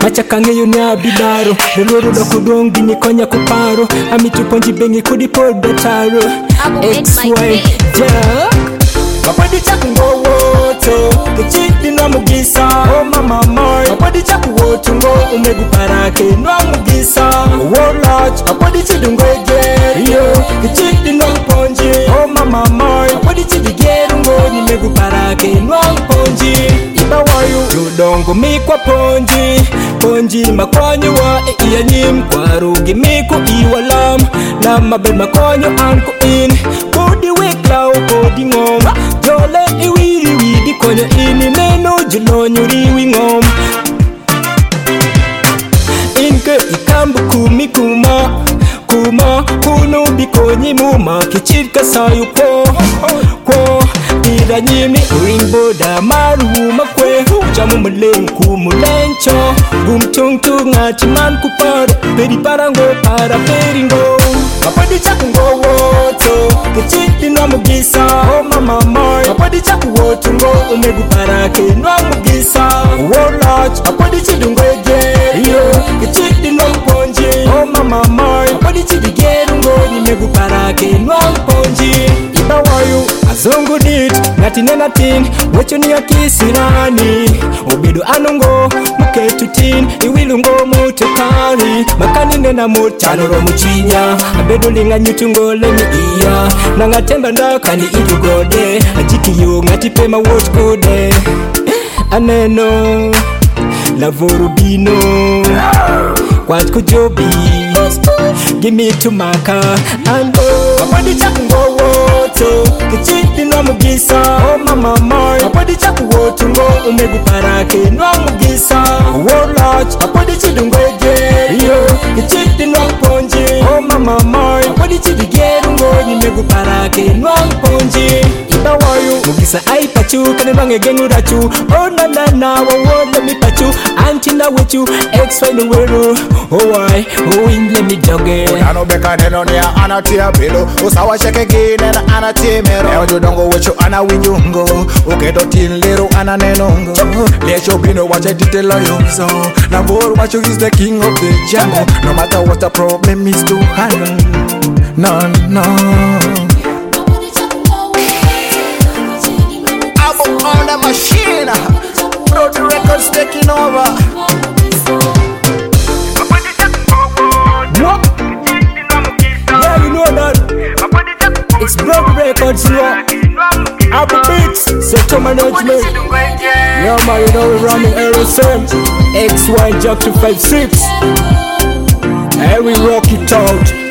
Machakangeyo ni abidaro Lolo do kudongi ni konya kuparo Amituponji bengi kudipoda taro XY yeah Mapadi chaku ngowoto Kichidi nwa mugisa Oh mama moi Mapadi chaku wotu ngo Umegu parake nwa mugisa Warlodge Mapadi chidu ngwege Yo Kichidi nwa mponji Oh mama moi Mapadi chidi geru ngo Nimegu parake nwa mponji Iba wayu Judongo mikwa ponji Ponji makwanyo wa iya nyim Kwa rugi miku iwalam Lama bed makwanyo anko in Kodi weklau kodi ngom Jole iwiri widi konyo ini neno jilonyo riwi ngom Inke ikambu kumi kuma Kuma kuno bikonyi muma Kichirka sayu kwa Ida nyimi ringbo da maru makwe Jamu maleng kumulencho Gumtung tunga chiman kupar Peri parango para peringo Mapadi chaku ngowoto Kichidi nwa mugisa Oh mama moi Mapadi chaku wotu ngo Umegu parake nwa mugisa Warlodge Mapadi chidu ngwege Yo Kichidi nwa mponji Oh mama moi Mapadi chidi geru ngo Nimegu parake nwa mponji Iba wayu Azongu dit Nati nena tin Wecho ni ya kisirani Obido anongo Muketu tin Iwilungo mutekari Makani nena mutanoro muchinya Abedo linga nyutungo lemi iya Nanga temba ndaka ni idugode Ajiki yu ngati pema watch kode Aneno Lavoro bino Kwat kujobi Gimme to maka Ando Mapadi chaku ngowoto Kichidi nwa mugisa Oh mama moi Mapadi chaku wotu ngo Umegu parake nwa mugisa Warlodge Mapadi chidu ngwege Yo Kichidi nwa mponji Oh mama moi Mapadi chidi geru ngo Nimegu parake nwa mponji Iba wayu Mugisa ai pachu Kane bange gengu rachu Oh na na na Wawola mi pachu Anti na wechu XY no weru Oh why Oh in let me joge Ano beka neno ni ya anatia bilo Usawa sheke gine na anatia mero Eo judongo wecho ana winyungo Ukedo tin liru ana nenongo Lecho bino wache ditelo yonzo Namburu wacho is the king of the jungle No matter what the problem is to handle No, no I'm on the machine Bro, the record's taking over Yeah, you know that It's Brother Records, you know Apple Beats, Sector Management Yeah man, you know we're running RSM XY Jack 256 And we rock it out